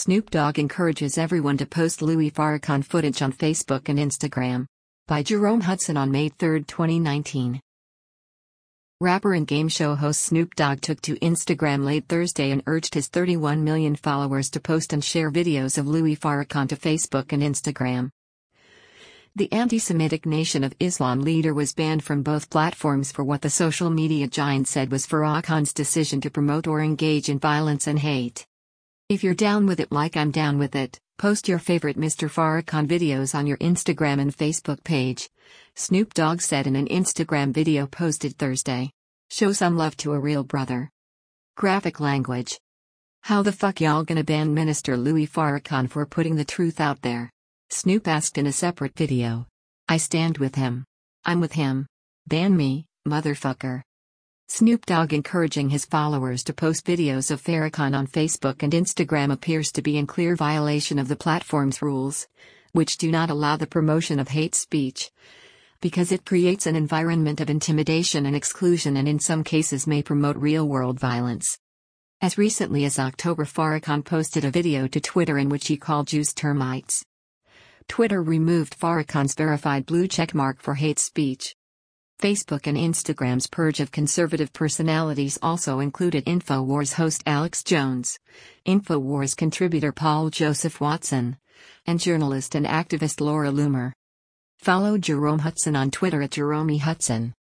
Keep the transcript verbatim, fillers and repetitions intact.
Snoop Dogg encourages everyone to post Louis Farrakhan footage on Facebook and Instagram. By Jerome Hudson on May third, twenty nineteen. Rapper and game show host Snoop Dogg took to Instagram late Thursday and urged his thirty-one million followers to post and share videos of Louis Farrakhan to Facebook and Instagram. The anti-Semitic Nation of Islam leader was banned from both platforms for what the social media giant said was Farrakhan's decision to promote or engage in violence and hate. If you're down with it like I'm down with it, post your favorite Mister Farrakhan videos on your Instagram and Facebook page, Snoop Dogg said in an Instagram video posted Thursday. Show some love to a real brother. Graphic language. How the fuck y'all gonna ban Minister Louis Farrakhan for putting the truth out there? Snoop asked in a separate video. I stand with him. I'm with him. Ban me, motherfucker. Snoop Dogg encouraging his followers to post videos of Farrakhan on Facebook and Instagram appears to be in clear violation of the platform's rules, which do not allow the promotion of hate speech, because it creates an environment of intimidation and exclusion and in some cases may promote real-world violence. As recently as October, Farrakhan posted a video to Twitter in which he called Jews termites. Twitter removed Farrakhan's verified blue checkmark for hate speech. Facebook and Instagram's purge of conservative personalities also included InfoWars host Alex Jones, InfoWars contributor Paul Joseph Watson, and journalist and activist Laura Loomer. Follow Jerome Hudson on Twitter at Jerome Hudson.